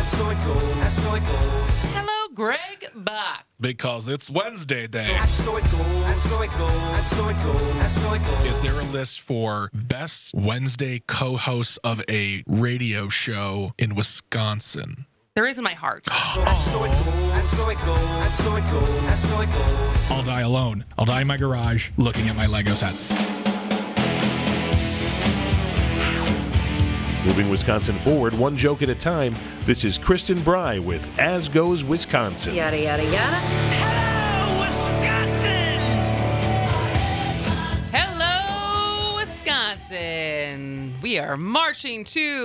Hello, Greg Bach. Because it's Wednesday day. Is there a list for best Wednesday co-hosts of a radio show in Wisconsin? There is in my heart. I'll die alone. I'll die in my garage looking at my Lego sets. Moving Wisconsin forward, one joke at a time. This is Kristen Bry with As Goes Wisconsin. Yada, yada, yada. Hello, Wisconsin. We are marching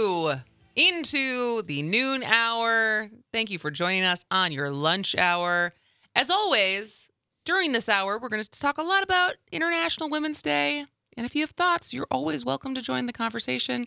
into the noon hour. Thank you for joining us on your lunch hour. As always, during this hour, we're going to talk a lot about International Women's Day. And if you have thoughts, you're always welcome to join the conversation.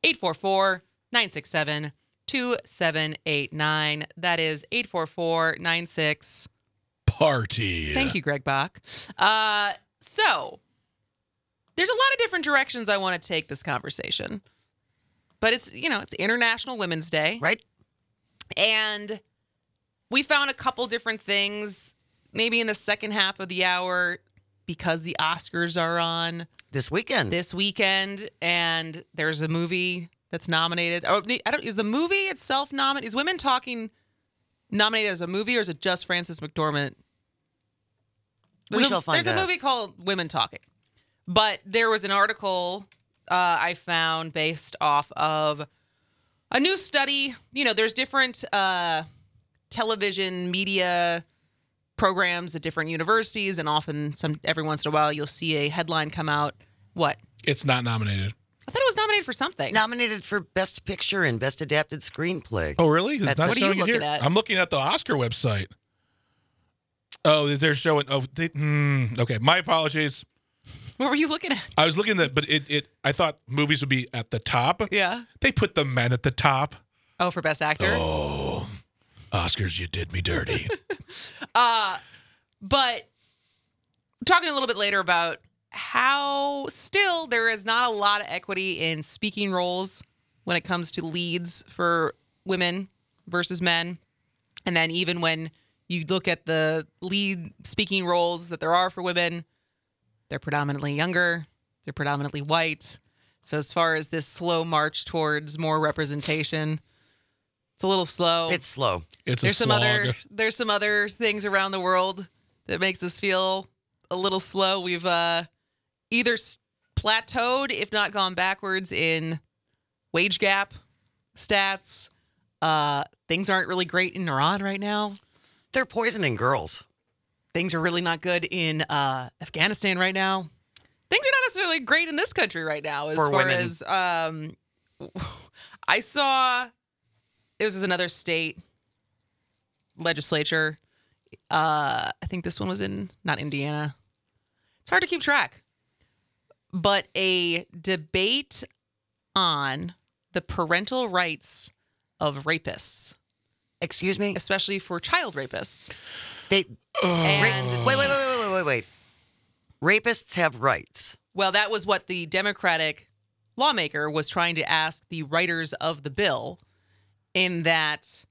844-967-2789. That is 844-96. Party. Thank you, Greg Bach. So, there's a lot of different directions I want to take this conversation. But it's International Women's Day. Right. And we found a couple different things, maybe in the second half of the hour, because the Oscars are on This weekend. and there's a movie that's nominated. Is the movie itself nominated? Is Women Talking nominated as a movie, or is it just Frances McDormand? We shall find out. There's a movie called Women Talking. But there was an article I found based off of a new study. There's different television media programs at different universities, and often every once in a while you'll see a headline come out. What? It's not nominated. I thought it was nominated for something. Nominated for Best Picture and Best Adapted Screenplay. Oh, really? It's not What are you showing it here. looking at? I'm looking at the Oscar website. Oh, they're showing. Oh, okay. My apologies. What were you looking at? I was looking at, but I thought movies would be at the top. Yeah. They put the men at the top. Oh, for Best Actor? Oh, Oscars, you did me dirty. But talking a little bit later about how still there is not a lot of equity in speaking roles when it comes to leads for women versus men. And then even when you look at the lead speaking roles that there are for women, they're predominantly younger, they're predominantly white. So as far as this slow march towards more representation, it's a little slow. It's slow. It's There's a slog. there's some other things around the world that makes us feel a little slow. We've either plateaued, if not gone backwards, in wage gap stats. Things aren't really great in Iran right now. They're poisoning girls. Things are really not good in Afghanistan right now. Things are not necessarily great in this country right now. As For far women. as I saw, it was another state legislature. I think this one was not Indiana. It's hard to keep track. But a debate on the parental rights of rapists, Excuse me? especially for child rapists. They And Wait. Rapists have rights. well, that was what the Democratic lawmaker was trying to ask the writers of the bill, in that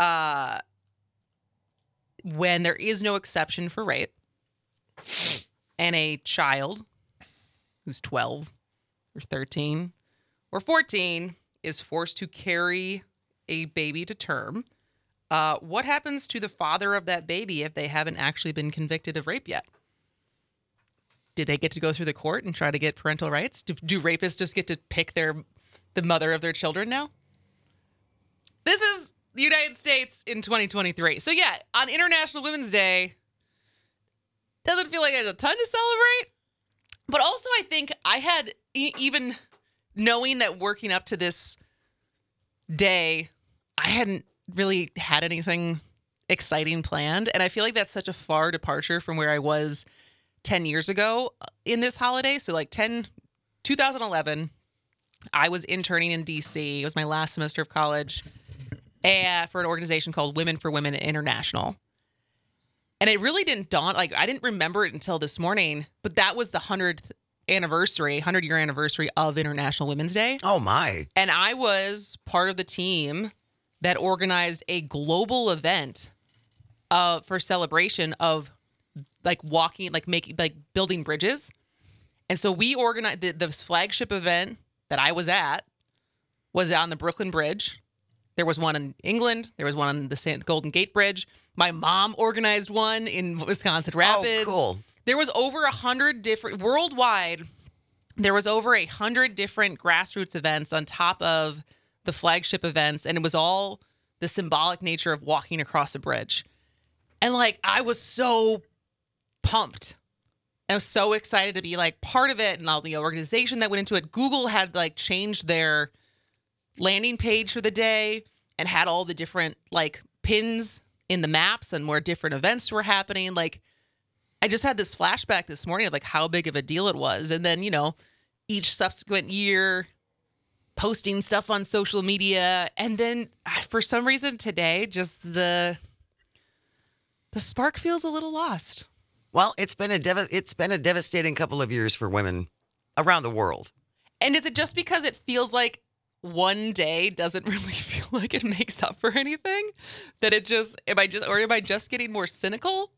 when there is no exception for rape and a child who's 12 or 13 or 14 is forced to carry a baby to term, what happens to the father of that baby if they haven't actually been convicted of rape yet? Did they get to go through the court and try to get parental rights? Do rapists just get to pick the mother of their children now? This is the United States in 2023. So yeah, on International Women's Day, doesn't feel like there's a ton to celebrate. But also I think I had, even knowing that working up to this day, I hadn't really had anything exciting planned. And I feel like that's such a far departure from where I was 10 years ago in this holiday. So like 2011, I was interning in DC. It was my last semester of college for an organization called Women for Women International. And it really didn't dawn, I didn't remember it until this morning, but that was the 100-year anniversary of International Women's Day. Oh, my. And I was part of the team that organized a global event for celebration of like walking, like making, like building bridges. And so we organized the flagship event that I was at was on the Brooklyn Bridge. There was one in England. There was one on the Golden Gate Bridge. My mom organized one in Wisconsin Rapids. Oh, cool. There was over 100 different, worldwide, there was over 100 different grassroots events on top of the flagship events. And it was all the symbolic nature of walking across a bridge. And like, I was so pumped. I was so excited to be like part of it and all the organization that went into it. Google had like changed their landing page for the day and had all the different like pins in the maps and where different events were happening. Like, I just had this flashback this morning of like how big of a deal it was. And then, you know, each subsequent year posting stuff on social media. And then for some reason today, just the spark feels a little lost. Well, it's been a devastating couple of years for women around the world. And is it just because it feels like one day doesn't really feel like it makes up for anything? That it just, am I just getting more cynical?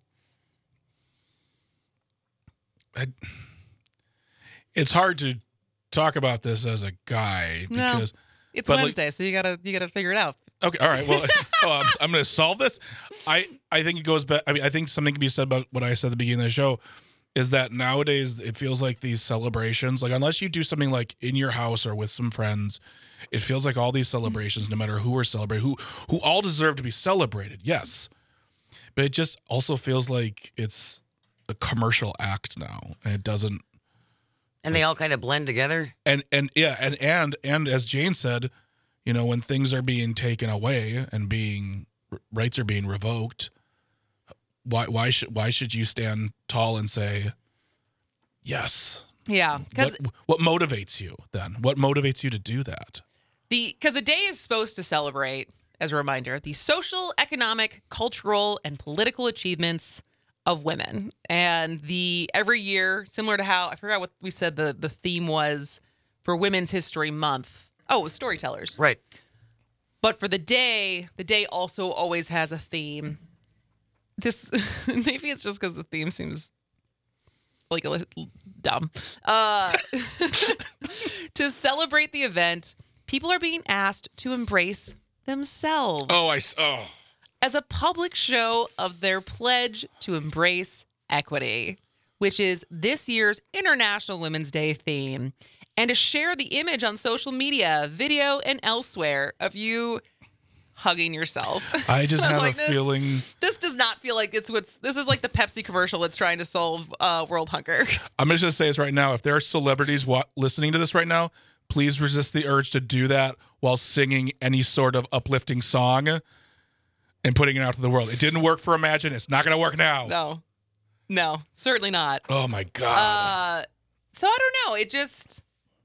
It's hard to talk about this as a guy because it's Wednesday, so you gotta figure it out. Okay, all right. Well, I'm going to solve this. I think it goes back. I mean, I think something can be said about what I said at the beginning of the show is that nowadays it feels like these celebrations, like unless you do something like in your house or with some friends, it feels like all these celebrations, no matter who we're celebrating, who all deserve to be celebrated, yes. But it just also feels like it's a commercial act now, and it doesn't. And they all kind of blend together. And as Jane said, you know, when things are being taken away and rights are being revoked, why should you stand tall and say yes? Yeah, because what motivates you then? What motivates you to do that? Because the day is supposed to celebrate, as a reminder, the social, economic, cultural, and political achievements of women. And every year, similar to how I forgot what we said the theme was for Women's History Month. Oh, it was storytellers. Right. But for the day also always has a theme. This maybe it's just because the theme seems like a little dumb. To celebrate the event, people are being asked to embrace themselves. As a public show of their pledge to embrace equity, which is this year's International Women's Day theme, and to share the image on social media, video, and elsewhere of you hugging yourself. I just have a feeling. This does not feel like this is like the Pepsi commercial that's trying to solve world hunger. I'm just going to say this right now. If there are celebrities listening to this right now, please resist the urge to do that while singing any sort of uplifting song and putting it out to the world. It didn't work for Imagine. It's not going to work now. No, certainly not. Oh my God. So I don't know. It just.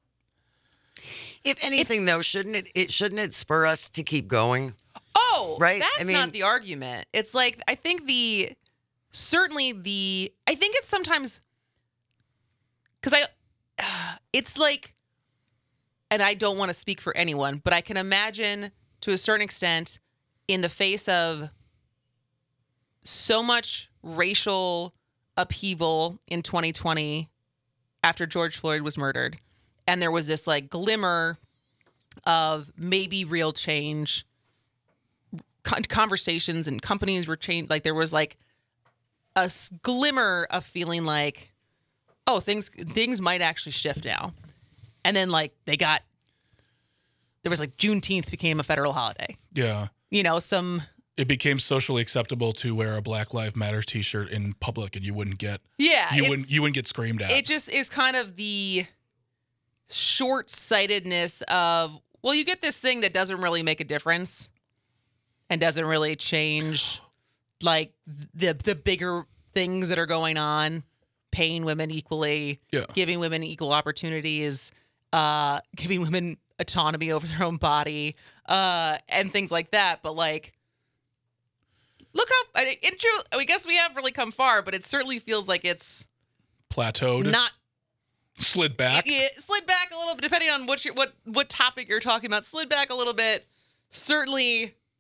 If anything, though, shouldn't it spur us to keep going? Oh, right. That's not the argument. It's like I think I think it's sometimes because it's like, and I don't want to speak for anyone, but I can imagine to a certain extent in the face of so much racial upheaval in 2020 after George Floyd was murdered. And there was this like glimmer of maybe real change. Conversations and companies were changed. Like there was like a glimmer of feeling like, oh, things might actually shift now. And then like there was like Juneteenth became a federal holiday. Yeah. You know, it became socially acceptable to wear a Black Lives Matter t-shirt in public and you wouldn't get you wouldn't get screamed at. It just is kind of the short-sightedness of, well, you get this thing that doesn't really make a difference and doesn't really change like the bigger things that are going on, paying women equally, giving women equal opportunities, giving women autonomy over their own body, and things like that. But like, look how I guess we have really come far, but it certainly feels like it's plateaued. Not slid back. It slid back a little bit, depending on what topic you're talking about. Slid back a little bit. Certainly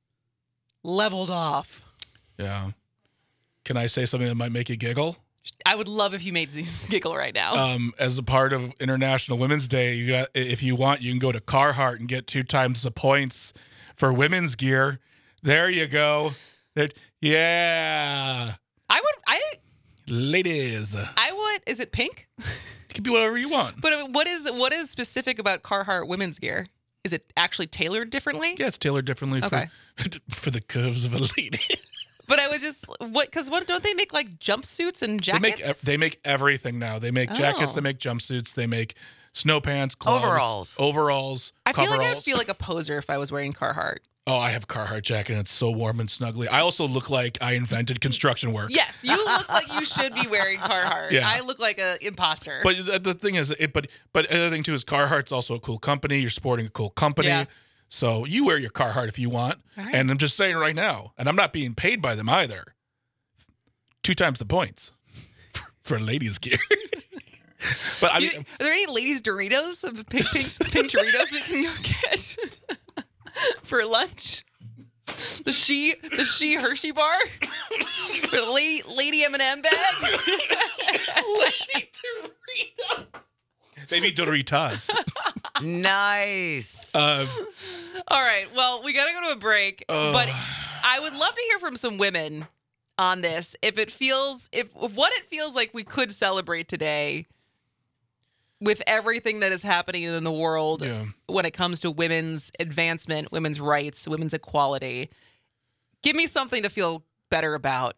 leveled off. Yeah. Can I say something that might make you giggle? I would love if you made these giggle right now. As a part of International Women's Day, if you want, you can go to Carhartt and get 2 times the points for women's gear. There you go. Yeah. Ladies. Is it pink? It can be whatever you want. But what is specific about Carhartt women's gear? Is it actually tailored differently? Yeah, it's tailored differently for the curves of a lady. But I was just because don't they make like jumpsuits and jackets? They make everything now. They make jackets. They make jumpsuits. They make snow pants, gloves, overalls. I feel like I'd feel like a poser if I was wearing Carhartt. Oh, I have a Carhartt jacket and it's so warm and snuggly. I also look like I invented construction work. Yes, you look like you should be wearing Carhartt. Yeah. I look like an imposter. But the thing is, but the other thing too is Carhartt's also a cool company. You're supporting a cool company. Yeah. So you wear your Carhartt if you want. Right. And I'm just saying right now, and I'm not being paid by them either. 2 times the points for ladies' gear. But I mean, are there any ladies' Doritos, pink Doritos we can go get for lunch? The she Hershey bar, for the lady M&M bag. Lady Doritos. Maybe Doritas. Nice. All right. Well, we got to go to a break, but I would love to hear from some women on this. If what it feels like we could celebrate today with everything that is happening in the world when it comes to women's advancement, women's rights, women's equality. Give me something to feel better about.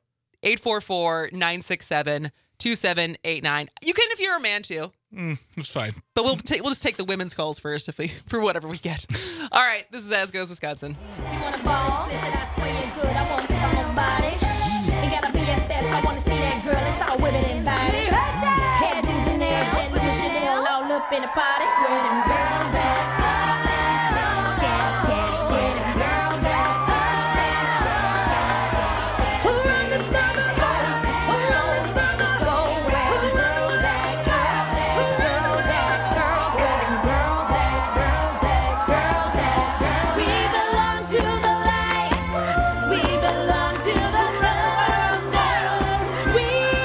844-967-2789. You can if you're a man too. It's fine. But we'll just take the women's calls first for whatever we get. All right, this is As Goes Wisconsin. You wanna ball? Listen, I swear you're good. I wanna see my body. Ain't gotta be a fest. I wanna see that girl. It's all women invited. Hairdos and nails, that little shit they all up in the party. Where them girls at? Where them girls at? Who run the summer? Who run the summer? Where them girls at? Girls at? Girls? Where them girls at? Girls at? We belong to the light. We belong to the thunder. We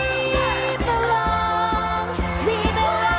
belong to the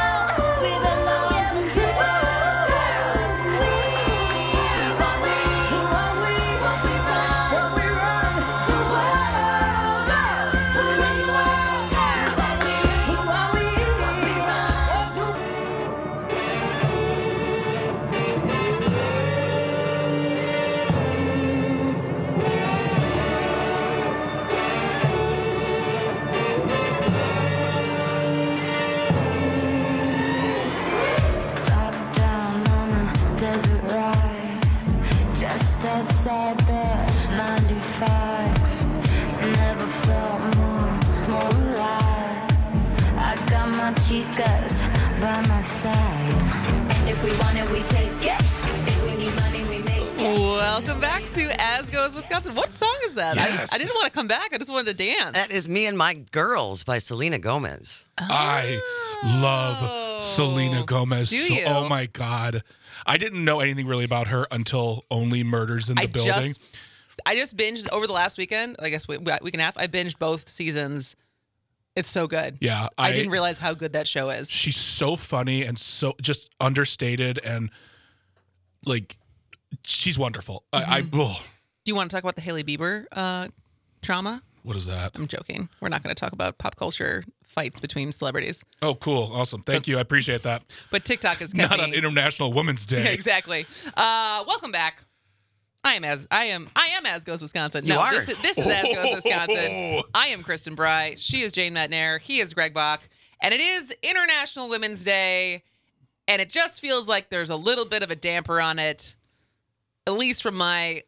down on a desert ride, just outside the 95. Never felt more alive. I got my chicas by my side, and if we want it, we take it. If we need money, we make it. Welcome back to As Goes Wisconsin. What song is that? Yes. I didn't want to come back. I just wanted to dance. That is Me and My Girls by Selena Gomez. I love Selena Gomez. Do you? Oh my God. I didn't know anything really about her until Only Murders in the Building. I just binged over the last weekend, I guess week and a half. I binged both seasons. It's so good. Yeah. I didn't realize how good that show is. She's so funny and so just understated and like she's wonderful. Do you want to talk about the Hailey Bieber trauma? What is that? I'm joking. We're not going to talk about pop culture fights between celebrities. Oh, cool. Awesome. Thank you. I appreciate that. But TikTok is kept Not me... on International Women's Day. Yeah, exactly. Welcome back. I am As Goes Wisconsin. You are. This is As Goes Wisconsin. I am Kristen Bry. She is Jane Metnair. He is Greg Bach. And it is International Women's Day. And it just feels like there's a little bit of a damper on it. At least from my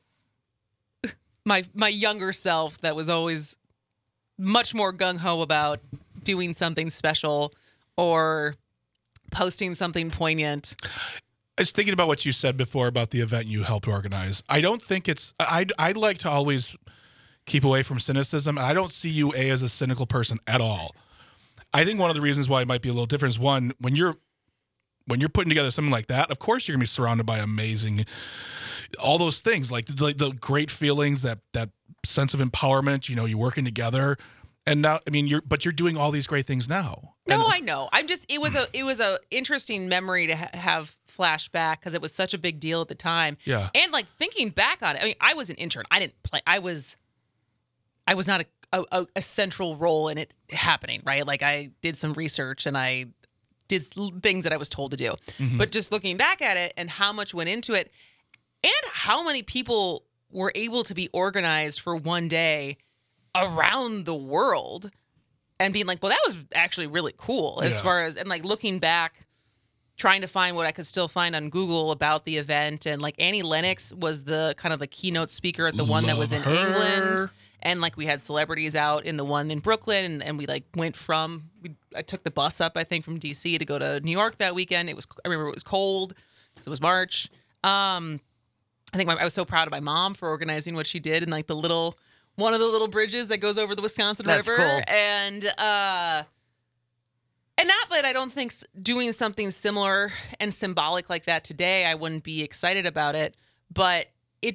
younger self that was always much more gung-ho about doing something special or posting something poignant. I was thinking about what you said before about the event you helped organize. I don't think it's... I'd like to always keep away from cynicism. I don't see you, as a cynical person at all. I think one of the reasons why it might be a little different is, one, when you're putting together something like that, of course you're going to be surrounded by amazing all those things, like the great feelings, that sense of empowerment. You're working together, and now, I mean, you're doing all these great things now. No, And- I know. It was a interesting memory to have flashback because it was such a big deal at the time. Yeah. And like thinking back on it, I mean, I was an intern. I didn't play. I was not a central role in it happening, right? Like I did some research and I did things that I was told to do. But just looking back at it and how much went into it, and how many people were able to be organized for one day around the world. And being like, well, that was actually really cool as Yeah. far as, and like looking back, trying to find what I could still find on Google about the event. And like Annie Lennox was the kind of the keynote speaker at the one that was in Love her. England. And like we had celebrities out in the one in Brooklyn. And we like went I took the bus up, I think, from DC to go to New York that weekend. I remember it was cold because it was March. I think I was so proud of my mom for organizing what she did and like one of the little bridges that goes over the Wisconsin That's River. cool. And not that I don't think doing something similar and symbolic like that today, I wouldn't be excited about it, but it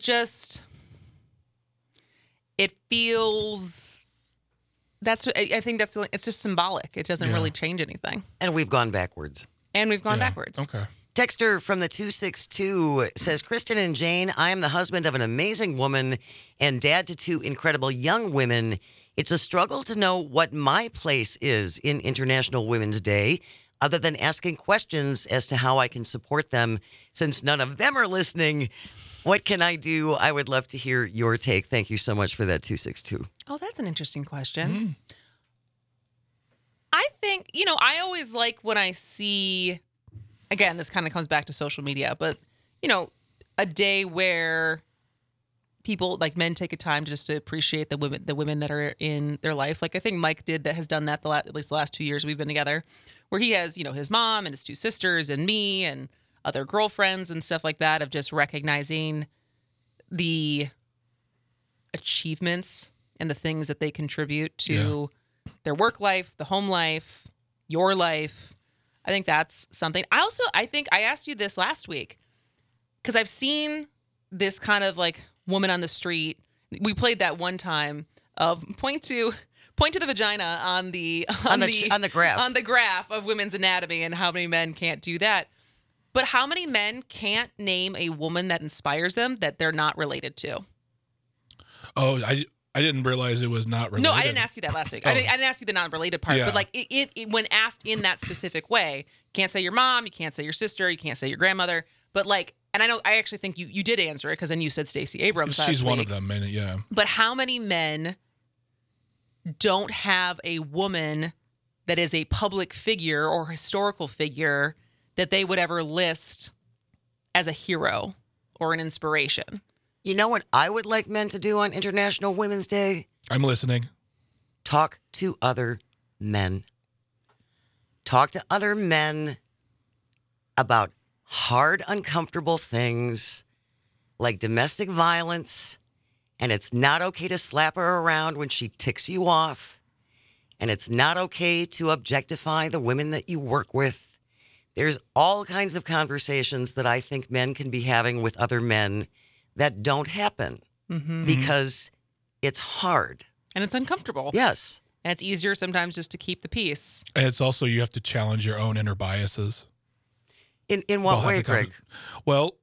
feels, I think it's just symbolic. It doesn't really change anything. And we've gone backwards. And we've gone Yeah. backwards. Okay. Texter from the 262 says, Kristen and Jane, I am the husband of an amazing woman and dad to two incredible young women. It's a struggle to know what my place is in International Women's Day, other than asking questions as to how I can support them. Since none of them are listening, what can I do? I would love to hear your take. Thank you so much for that 262. Oh, that's an interesting question. I think, I always like when I see, again, this kind of comes back to social media, but, a day where people, like men, take a time just to appreciate the women that are in their life. Like I think Mike has done that at least the last 2 years we've been together, where he has, his mom and his two sisters and me and other girlfriends and stuff like that, of just recognizing the achievements and the things that they contribute to their work life, the home life, your life. I think that's something. I think I asked you this last week because I've seen this kind of like woman on the street. We played that one time of point to the vagina on the graph. on the graph of women's anatomy and how many men can't do that. But how many men can't name a woman that inspires them that they're not related to? Oh, I didn't realize it was not related. No, I didn't ask you that last week. I didn't ask you the non-related part. Yeah. But like it, when asked in that specific way, you can't say your mom, you can't say your sister, you can't say your grandmother. But like, and I actually think you did answer it because then you said Stacey Abrams. She's last one week. of them, man. Yeah. But how many men don't have a woman that is a public figure or historical figure that they would ever list as a hero or an inspiration? You know what I would like men to do on International Women's Day? I'm listening. Talk to other men. Talk to other men about hard, uncomfortable things like domestic violence. And it's not okay to slap her around when she ticks you off. And it's not okay to objectify the women that you work with. There's all kinds of conversations that I think men can be having with other men that don't happen because it's hard. And it's uncomfortable. Yes. And it's easier sometimes just to keep the peace. And it's also, you have to challenge your own inner biases. In We'll what have way, the Craig? Well,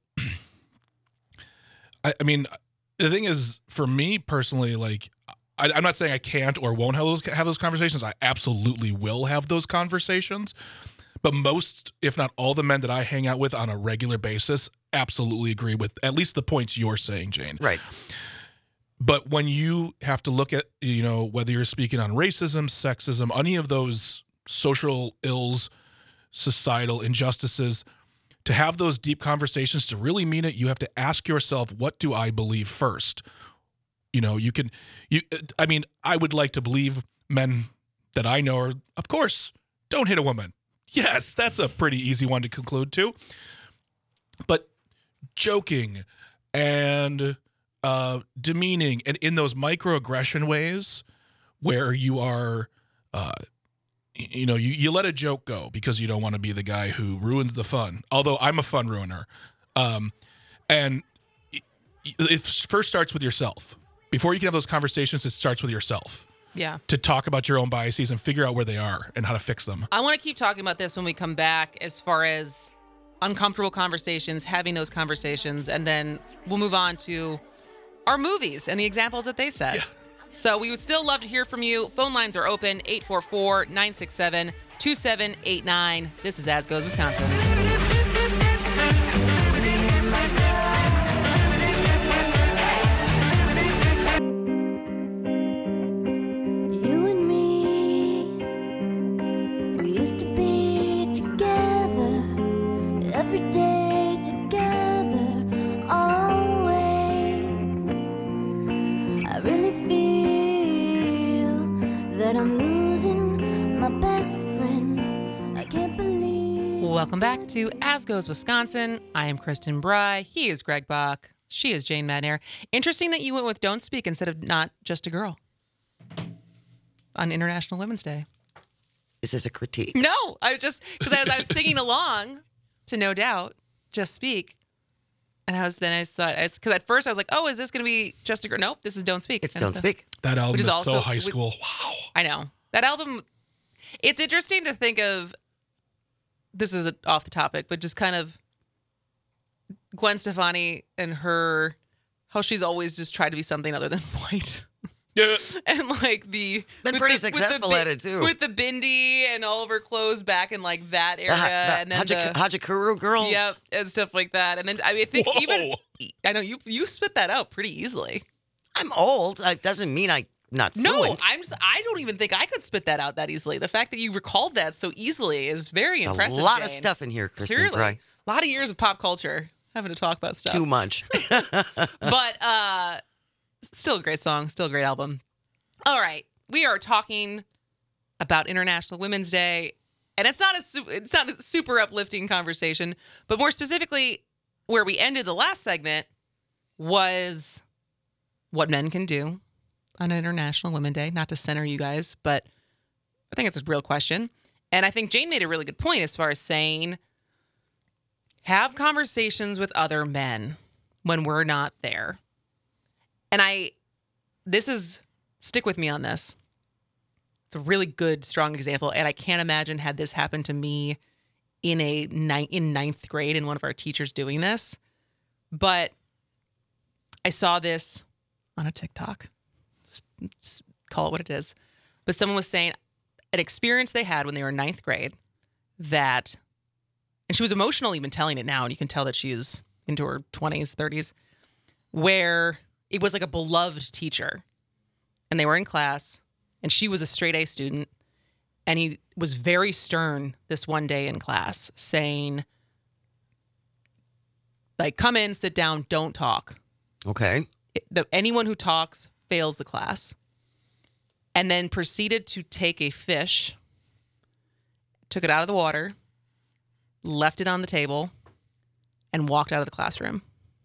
I mean, the thing is, for me personally, like, I'm not saying I can't or won't have those conversations. I absolutely will have those conversations. But most, if not all, the men that I hang out with on a regular basis absolutely agree with at least the points you're saying, Jane. Right. But when you have to look at, whether you're speaking on racism, sexism, any of those social ills, societal injustices, to have those deep conversations, to really mean it, you have to ask yourself, what do I believe first? I would like to believe men that I know are, of course, don't hit a woman. Yes, that's a pretty easy one to conclude to. But joking and demeaning and in those microaggression ways where you are, you let a joke go because you don't want to be the guy who ruins the fun. Although I'm a fun ruiner. And it first starts with yourself. Before you can have those conversations, it starts with yourself. Yeah. To talk about your own biases and figure out where they are and how to fix them. I want to keep talking about this when we come back as far as uncomfortable conversations, having those conversations, and then we'll move on to our movies and the examples that they said. Yeah. So we would still love to hear from you. Phone lines are open, 844-967-2789. This is As Goes Wisconsin. You and me, we used to be together, every day together, always. I really feel that I'm losing my best friend. I can't believe. Welcome back to As Goes Wisconsin. I am Kristen Bry. He is Greg Bach. She is Jane Madnair. Interesting that you went with Don't Speak instead of Not Just a Girl on International Women's Day. Is this a critique? No, I just, because I was singing along to No Doubt, Just Speak. And I thought, because at first I was like, oh, is this going to be Just a Girl? Nope, this is Don't Speak. It's And Don't Speak. That album Which is is so also- high school. Wow. I know. That album, it's interesting to think of, this is off the topic, but just kind of Gwen Stefani and how she's always just tried to be something other than white. Yeah. And like Been with pretty with successful at it, too. With the bindi and all of her clothes back in like that era. And then Hajikuru girls. Yep, and stuff like that. And then I think Whoa. even, I know you spit that out pretty easily. I'm old. It doesn't mean I'm not fluent. No, I don't even think I could spit that out that easily. The fact that you recalled that so easily is very There's impressive. a lot of Jane. stuff in here, Kristen Clearly, Bry. a lot of years of pop culture having to talk about stuff. Too much. But still a great song, still a great album. All right, we are talking about International Women's Day, and it's not a super uplifting conversation, but more specifically, where we ended the last segment was what men can do on International Women's Day. Not to center you guys, but I think it's a real question, and I think Jane made a really good point as far as saying, have conversations with other men when we're not there. And stick with me on this. It's a really good, strong example. And I can't imagine had this happened to me in ninth grade and one of our teachers doing this. But I saw this on a TikTok. Let's call it what it is. But someone was saying an experience they had when they were in ninth grade and she was emotional even telling it now. And you can tell that she's into her 20s, 30s, where it was like a beloved teacher. And they were in class, and she was a straight A student. And he was very stern this one day in class, saying, like, come in, sit down, don't talk. Okay. Anyone who talks fails the class. And then proceeded to take a fish, took it out of the water, left it on the table, and walked out of the classroom.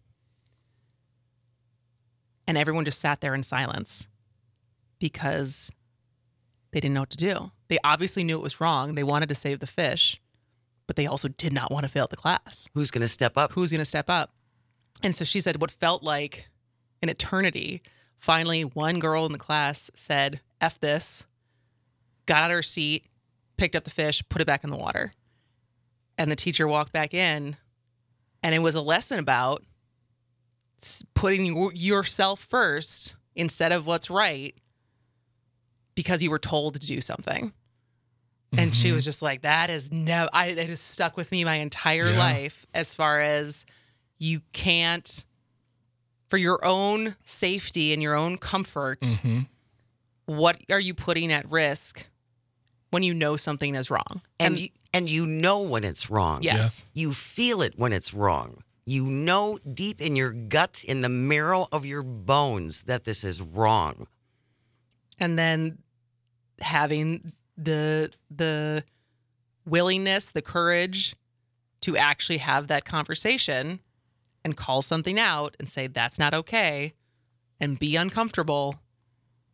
And everyone just sat there in silence because they didn't know what to do. They obviously knew it was wrong. They wanted to save the fish, but they also did not want to fail the class. Who's going to step up? Who's going to step up? And so she said what felt like an eternity. Finally, one girl in the class said, F this, got out of her seat, picked up the fish, put it back in the water. And the teacher walked back in, and it was a lesson about putting yourself first instead of what's right because you were told to do something. And she was just like, that has stuck with me my entire life, as far as you can't, for your own safety and your own comfort, what are you putting at risk when you know something is wrong? And you know when it's wrong. Yes. You feel it when it's wrong. You know deep in your guts, in the marrow of your bones, that this is wrong. And then having the willingness, the courage to actually have that conversation and call something out and say that's not okay and be uncomfortable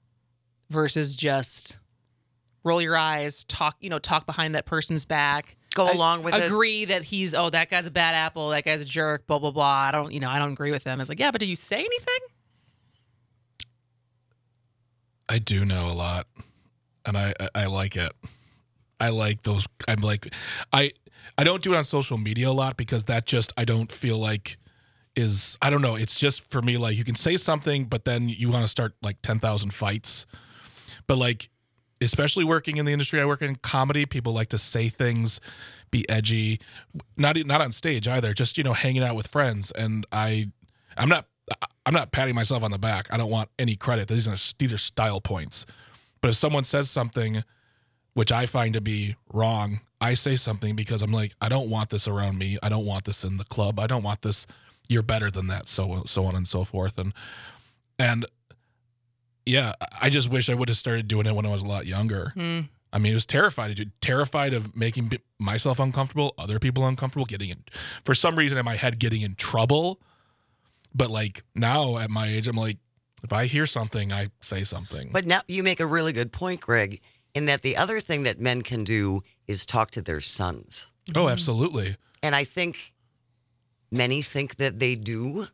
versus just roll your eyes, talk behind that person's back. go along with it. agree that he's, that guy's a bad apple, that guy's a jerk, blah blah blah. I don't agree with them. It's like, yeah, but did you say anything? I do know a lot, and I like it. I like those. I'm like, I don't do it on social media a lot because that just I don't feel like is, I don't know. It's just for me, like, you can say something, but then you want to start like 10,000 fights. But like, especially working in the industry I work in, comedy, people like to say things, be edgy, not on stage either, just, hanging out with friends. And I'm not patting myself on the back. I don't want any credit. These are style points. But if someone says something which I find to be wrong, I say something because I'm like, I don't want this around me. I don't want this in the club. I don't want this. You're better than that. So on and so forth. And yeah, I just wish I would have started doing it when I was a lot younger. I mean, it was terrified of making myself uncomfortable, other people uncomfortable, for some reason in my head, getting in trouble. But like now at my age, I'm like, if I hear something, I say something. But now you make a really good point, Greg, in that the other thing that men can do is talk to their sons. Oh, absolutely. And I think many think that they do,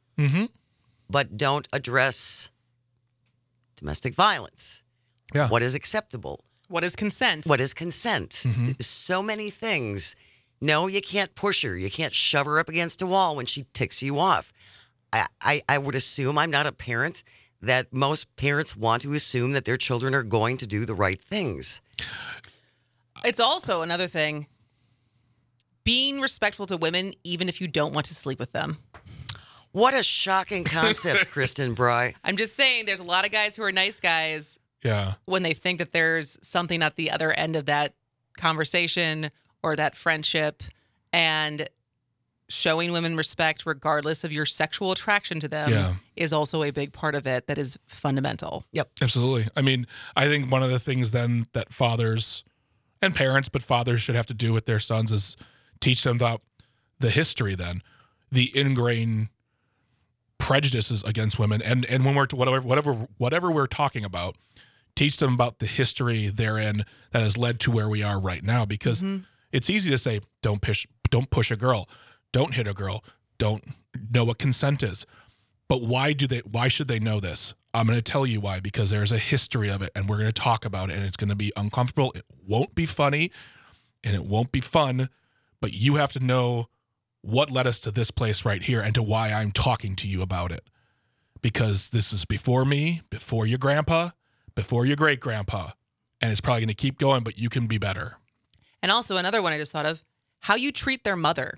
but don't address domestic violence. Yeah. What is acceptable? What is consent? What is consent? So many things. No, you can't push her. You can't shove her up against a wall when she ticks you off. I would assume, I'm not a parent, that most parents want to assume that their children are going to do the right things. It's also another thing, being respectful to women, even if you don't want to sleep with them. What a shocking concept, Kristen Bry. I'm just saying, there's a lot of guys who are nice guys Yeah. when they think that there's something at the other end of that conversation or that friendship, and showing women respect regardless of your sexual attraction to them is also a big part of it that is fundamental. Yep. Absolutely. I mean, I think one of the things then that fathers and parents, but fathers should have to do with their sons is teach them about the history then, the ingrained prejudices against women. And when we're whatever we're talking about, teach them about the history therein that has led to where we are right now. Because it's easy to say, don't push a girl, don't hit a girl, don't know what consent is. But why should they know this? I'm going to tell you why, because there's a history of it, and we're going to talk about it, and it's going to be uncomfortable. It won't be funny, and it won't be fun, but you have to know what led us to this place right here and to why I'm talking to you about it. Because this is before me, before your grandpa, before your great-grandpa, and it's probably going to keep going, but you can be better. And also another one I just thought of, how you treat their mother.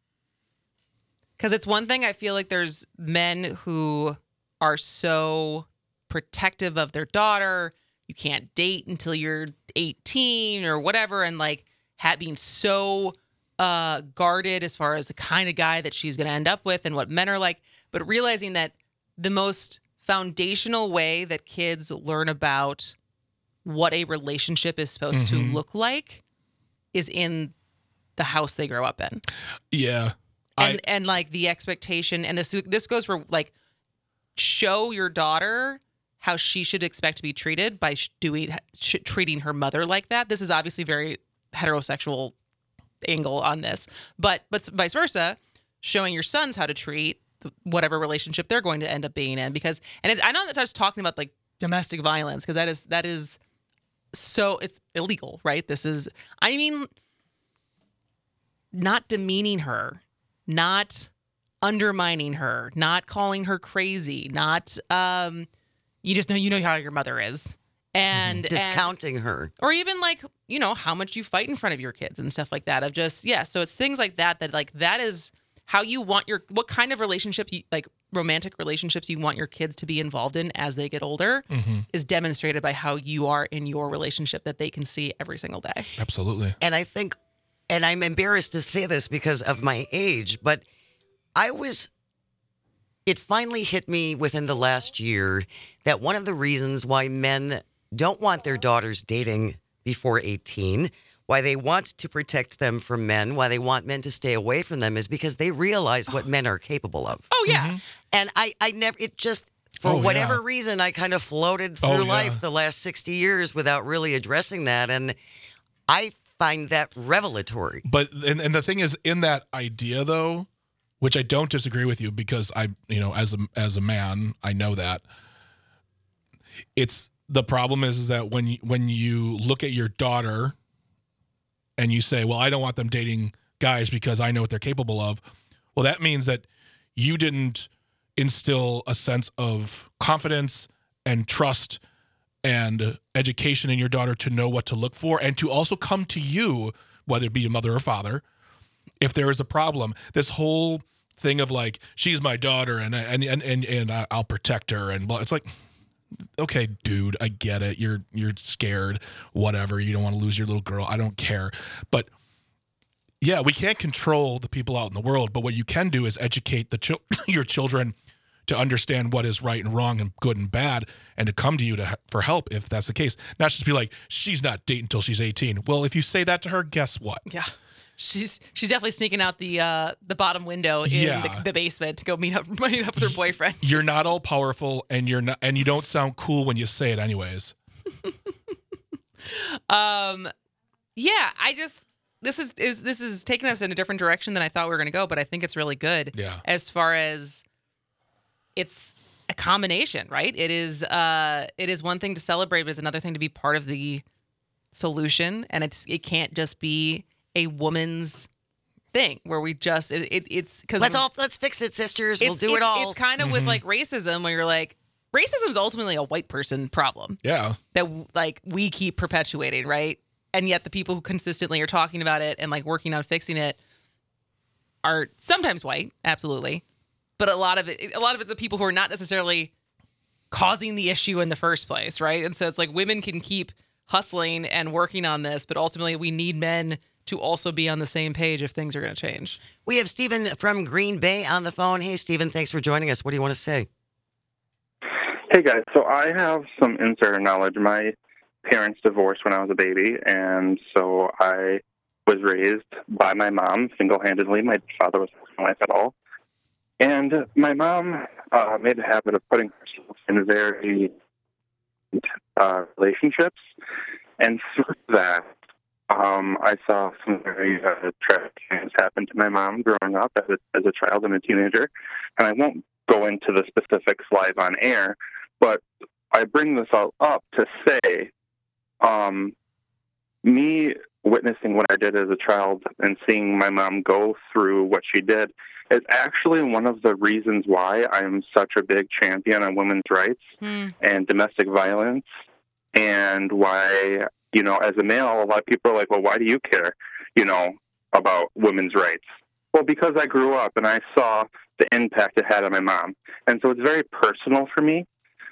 Because it's one thing, I feel like there's men who are so protective of their daughter. You can't date until you're 18 or whatever. And like being so guarded as far as the kind of guy that she's going to end up with and what men are like. But realizing that the most foundational way that kids learn about what a relationship is supposed to look like is in the house they grow up in. Yeah. And like the expectation, and this goes for like, show your daughter how she should expect to be treated by treating her mother like that. This is obviously very heterosexual angle on this, but vice versa, showing your sons how to treat whatever relationship they're going to end up being in. Because, I know that I was talking about like domestic violence, because that is so, it's illegal, right? Not demeaning her, not undermining her, not calling her crazy, not you know how your mother is, and discounting her, or even like how much you fight in front of your kids and stuff like that. Of just so it's things like that like that is how you want what kind of relationships like romantic relationships you want your kids to be involved in as they get older is demonstrated by how you are in your relationship that they can see every single day. Absolutely. And I think. And I'm embarrassed to say this because of my age, but it finally hit me within the last year that one of the reasons why men don't want their daughters dating before 18, why they want to protect them from men, why they want men to stay away from them, is because they realize what men are capable of. Oh, yeah. And I never, it just, for whatever reason, I kind of floated through life the last 60 years without really addressing that. And I find that revelatory. But and the thing is, in that idea though, which I don't disagree with you, because I, as a man, I know that it's the problem is that when you look at your daughter and you say, well, I don't want them dating guys because I know what they're capable of. Well, that means that you didn't instill a sense of confidence and trust and education in your daughter to know what to look for and to also come to you, whether it be a mother or father, if there is a problem. This whole thing of like, she's my daughter and I'll protect her, and it's like, okay, dude, I get it. You're scared, whatever. You don't want to lose your little girl. I don't care. But yeah, we can't control the people out in the world, but what you can do is educate your children to understand what is right and wrong and good and bad, and to come to you for help if that's the case. Not just be like, she's not dating until she's 18. Well, if you say that to her, guess what? Yeah. She's definitely sneaking out the bottom window in the basement to go meet up with her boyfriend. You're not all powerful, and you don't sound cool when you say it anyways. Yeah, this is taking us in a different direction than I thought we were going to go, but I think it's really good. Yeah. As far as it's a combination, right? It is one thing to celebrate, but it's another thing to be part of the solution, and it can't just be a woman's thing where we just it's because let's fix it, sisters. We'll do it all. It's kind of with like racism, where you're like, racism is ultimately a white person problem. Yeah, that like we keep perpetuating, right? And yet the people who consistently are talking about it and like working on fixing it are sometimes white, absolutely, but a lot of it's the people who are not necessarily causing the issue in the first place, right? And so it's like women can keep hustling and working on this, but ultimately we need men to also be on the same page if things are going to change. We have Stephen from Green Bay on the phone. Hey, Stephen, thanks for joining us. What do you want to say? Hey, guys. So I have some insider knowledge. My parents divorced when I was a baby, and so I was raised by my mom single-handedly. My father was not my life at all. And my mom made a habit of putting herself in very relationships, and through that, I saw some very tragic things happen to my mom growing up as a child and a teenager. And I won't go into the specifics live on air, but I bring this all up to say, me witnessing what I did as a child and seeing my mom go through what she did is actually one of the reasons why I'm such a big champion on women's rights and domestic violence, and why, as a male, a lot of people are like, well, why do you care, about women's rights? Well, because I grew up and I saw the impact it had on my mom. And so it's very personal for me.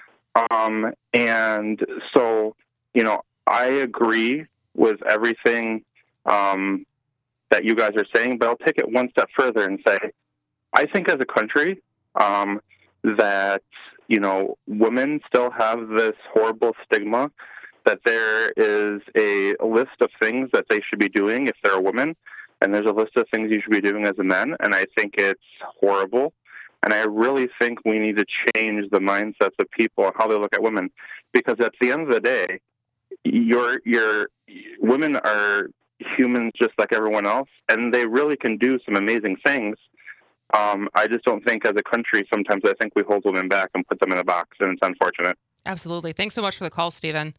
And so, I agree with everything that you guys are saying, but I'll take it one step further and say, I think as a country that, women still have this horrible stigma that there is a list of things that they should be doing if they're a woman, and there's a list of things you should be doing as a man, and I think it's horrible. And I really think we need to change the mindsets of people and how they look at women, because at the end of the day, your women are humans just like everyone else, and they really can do some amazing things. I just don't think as a country, sometimes I think we hold women back and put them in a box, and it's unfortunate. Absolutely. Thanks so much for the call, Stephen.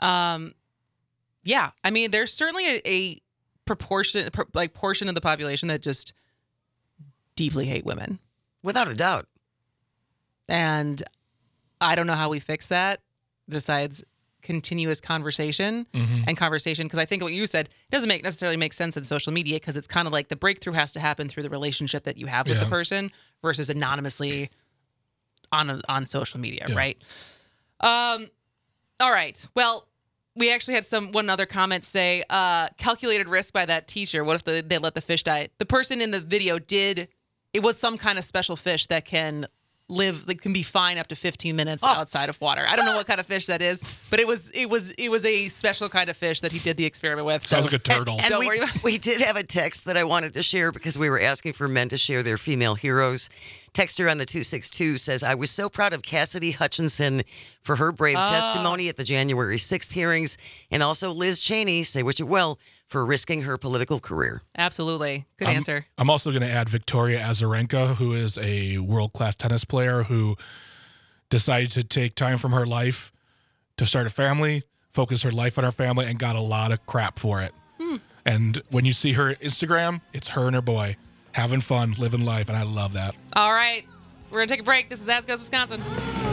Yeah, I mean, there's certainly a portion of the population that just deeply hate women. Without a doubt. And I don't know how we fix that besides continuous conversation and conversation. Because I think what you said doesn't necessarily make sense in social media, because it's kind of like the breakthrough has to happen through the relationship that you have with the person versus anonymously on social media, right? All right. Well, we actually had one other comment say, calculated risk by that teacher. What if they let the fish die? The person in the video it was some kind of special fish that can can be fine up to 15 minutes outside of water. I don't know what kind of fish that is, but it was a special kind of fish that he did the experiment with. Sounds like a turtle. And don't worry about it. We did have a text that I wanted to share because we were asking for men to share their female heroes. Texter on the 262 says, I was so proud of Cassidy Hutchinson for her brave testimony at the January 6th hearings, and also Liz Cheney, say what you will, for risking her political career. Absolutely. Good answer. I'm also going to add Victoria Azarenka, who is a world-class tennis player who decided to take time from her life to start a family, focus her life on her family, and got a lot of crap for it. And when you see her Instagram, it's her and her boy having fun, living life, and I love that. All right. We're going to take a break. This is As Goes Wisconsin.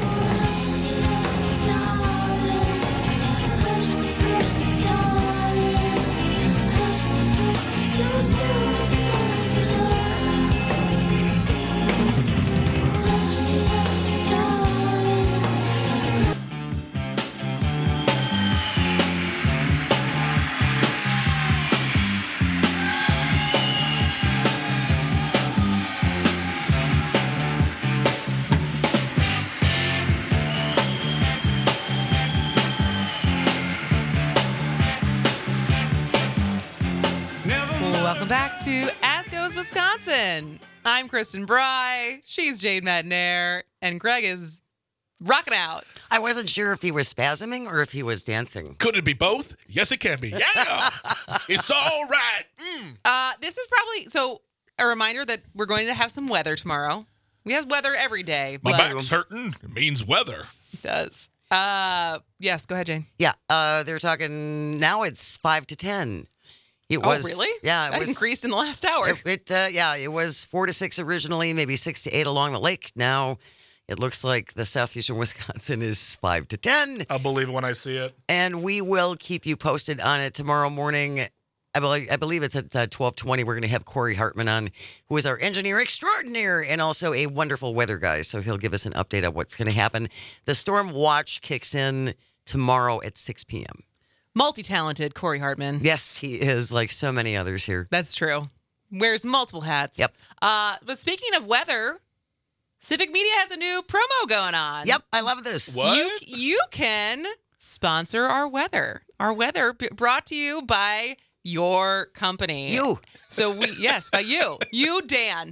Welcome back to As Goes Wisconsin. I'm Kristen Bry. She's Jade Madnair. And Greg is rocking out. I wasn't sure if he was spasming or if he was dancing. Could it be both? Yes, it can be. Yeah. It's all right. This is probably, so a reminder that we're going to have some weather tomorrow. We have weather every day. My But back's hurting. It means weather. it does. Yes, go ahead, Jane. Yeah, they're talking now. It's 5 to 10. It Oh, was really? Yeah, it That was increased in the last hour. It was 4 to 6 originally, maybe 6 to 8 along the lake. Now it looks like the southeastern Wisconsin is 5 to 10, I'll believe it when I see it. and we will keep you posted on it tomorrow morning. I believe it's at 12:20. We're going to have Corey Hartman on, who is our engineer extraordinaire and also a wonderful weather guy. So he'll give us an update of what's going to happen. The storm watch kicks in tomorrow at 6 p.m. Multi-talented Corey Hartman. Yes, he is, like so many others here. That's true. Wears multiple hats. Yep. But speaking of weather, Civic Media has a new promo going on. Yep, I love this. What? You can sponsor our weather. Our weather brought to you by your company. You. So yes, by you. You, Dan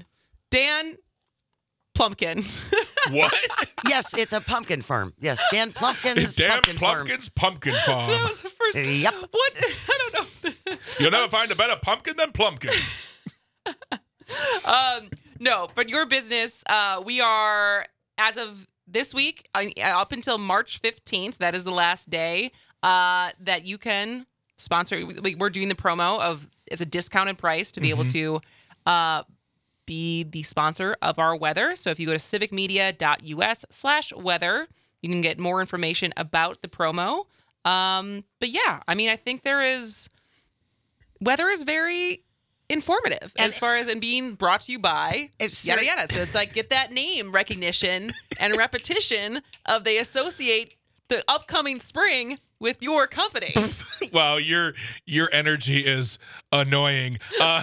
Plumpkin. What? Yes, it's a pumpkin farm. Yes, Dan Plumpkin's Dan pumpkin farm. Plumpkin's Pumpkin That Farm. was the first. Yep. What? I don't know. You'll never find a better pumpkin than Plumpkin. No, but your business, we are, as of this week, up until March 15th, that is the last day, that you can sponsor. We're doing the promo of, it's a discounted price to be able to be the sponsor of our weather. So if you go to civicmedia.us/weather, you can get more information about the promo. But yeah, I mean, I think weather is very informative as far as and being brought to you by yada yada. So it's like, get that name recognition and repetition of they associate the upcoming spring with your company. Wow, your energy is annoying.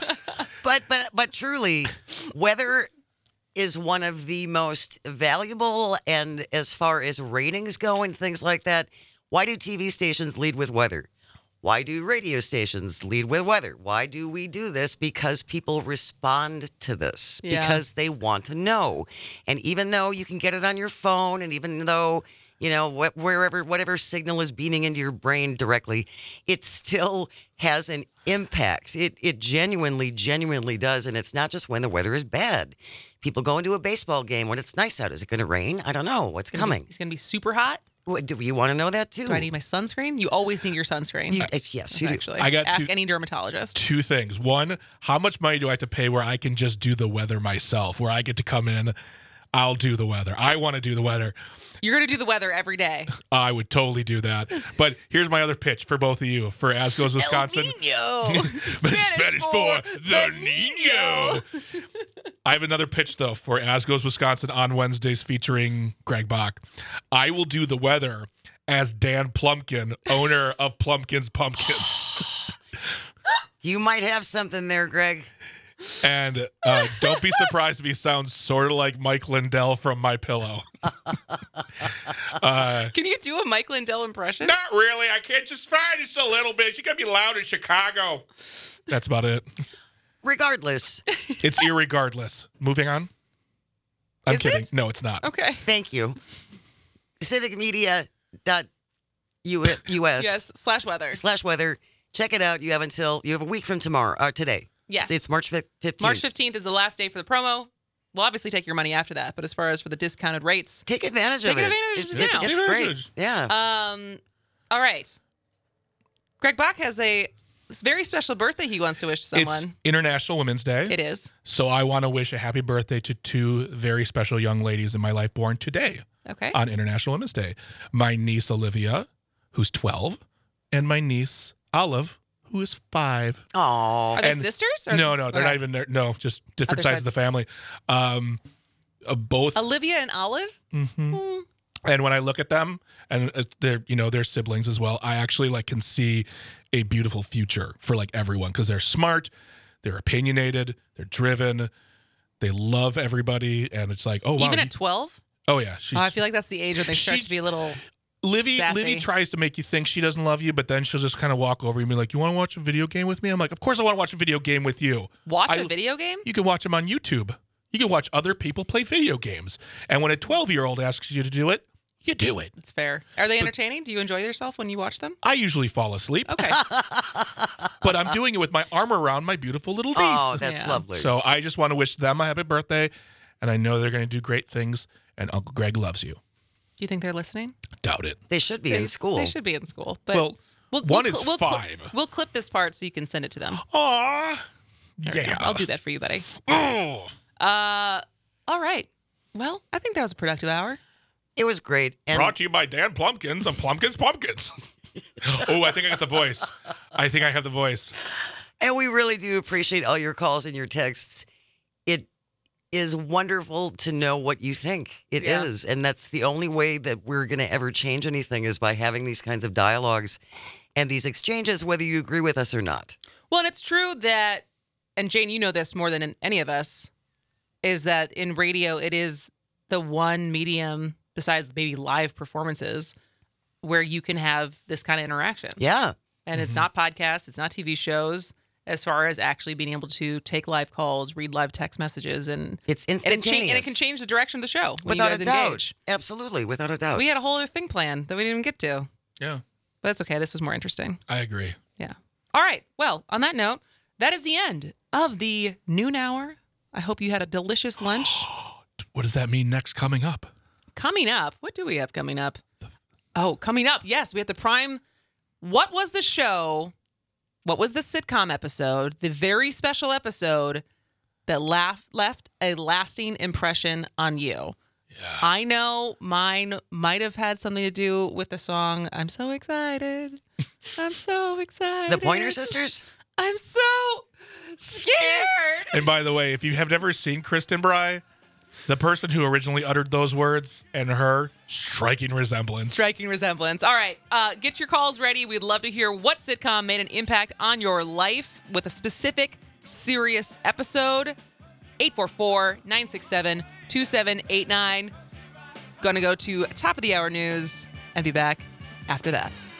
But truly, weather is one of the most valuable, and as far as ratings go and things like that, why do TV stations lead with weather? Why do radio stations lead with weather? Why do we do this? Because people respond to this. Yeah. Because they want to know. And even though you can get it on your phone, and even though, you know, whatever signal is beaming into your brain directly, it still has an impact. It genuinely does. And it's not just when the weather is bad. People go into a baseball game when it's nice out. Is it going to rain? I don't know. What's coming? It's going to be super hot. What, do you want to know that too? Do I need my sunscreen? You always need your sunscreen. Yes, you do. Actually, I got ask two- any dermatologist. Two things. One, how much money do I have to pay where I can just do the weather myself, where I get to come in, I'll do the weather. I want to do the weather. You're going to do the weather every day. I would totally do that. But here's my other pitch for both of you for As Goes Wisconsin. El Nino. Spanish for the Nino. I have another pitch, though, for As Goes Wisconsin on Wednesdays featuring Greg Bach. I will do the weather as Dan Plumpkin, owner of Plumpkin's Pumpkins. You might have something there, Greg. And don't be surprised if he sounds sort of like Mike Lindell from My Pillow. Can you do a Mike Lindell impression? Not really. I can't just find just a little bit. You got to be loud in Chicago. That's about it. Regardless, It's irregardless. Moving on. I'm Is kidding. it? No, it's not. Okay. thank you. Civicmedia.us Yes, /weather. /weather. Check it out. You have a week from tomorrow, today. Yes. It's March 15th. March 15th is the last day for the promo. We'll obviously take your money after that, but as far as for the discounted rates, Take advantage of Take it. advantage now. It's Take great. advantage. Yeah. all right. Greg Bach has a very special birthday he wants to wish to It's someone. International Women's Day. It is. So I want to wish a happy birthday to two very special young ladies in my life born today Okay. on International Women's Day. My niece Olivia, who's 12, and my niece Olive, who is 5. Aw. Are they and- sisters? Or No, they're not okay. even there. No, just different Other sides sides. of the family. Both. Olivia and Olive? Mhm. And when I look at them, and they're siblings as well, I actually can see a beautiful future for everyone because they're smart, they're opinionated, they're driven, they love everybody, and it's like, oh wow, Even at 12? oh yeah, she's. I feel like that's the age where they start She- to be a little. Livy sassy. tries to make you think she doesn't love you, but then she'll just kind of walk over and be like, "You want to watch a video game with me?" I'm like, "Of course I want to watch a video game with you." Watch a video game? You can watch them on YouTube. You can watch other people play video games. And when a 12-year-old asks you to do it, you do it. It's fair. Are they entertaining? Do you enjoy yourself when you watch them? I usually fall asleep, Okay. but I'm doing it with my arm around my beautiful little niece. Oh, that's Yeah. lovely. So I just want to wish them a happy birthday, and I know they're going to do great things, and Uncle Greg loves you. Do you think they're listening? Doubt it. They should be in school. They should be in school. But Well, one is 5. We'll clip this part so you can send it to them. Aw. Yeah. I'll do that for you, buddy. Oh. All right. Well, I think that was a productive hour. It was great. And Brought to you by Dan Plumpkins of Plumpkins Pumpkins. Oh, I think I got the voice. I think I have the voice. And we really do appreciate all your calls and your texts. It is wonderful to know what you think. It is. Yeah. And that's the only way that we're going to ever change anything is by having these kinds of dialogues and these exchanges, whether you agree with us or not. Well, and it's true that, and Jane, you know this more than any of us, is that in radio, it is the one medium, besides maybe live performances, where you can have this kind of interaction. Yeah. And it's not podcasts, it's not TV shows, as far as actually being able to take live calls, read live text messages, and It's and instantaneous. it can change the direction of the show when Without you guys a doubt. engage. Absolutely. Without a doubt. We had a whole other thing planned that we didn't even get to. Yeah, But that's okay. This was more interesting. I agree. Yeah. All right. Well, on that note, that is the end of the noon hour. I hope you had a delicious lunch. What does that mean next coming up? Coming up, what do we have coming up? Oh, coming up, yes, we have the prime. What was the show? What was the sitcom episode? The very special episode that left a lasting impression on you. Yeah. I know mine might have had something to do with the song "I'm So Excited." I'm so excited. The Pointer Sisters? I'm so scared. And by the way, if you have never seen Kristen Bry, the person who originally uttered those words and her, striking resemblance. Striking resemblance. All right. Get your calls ready. We'd love to hear what sitcom made an impact on your life with a specific serious episode. 844-967-2789. Gonna go to top of the hour news and be back after that.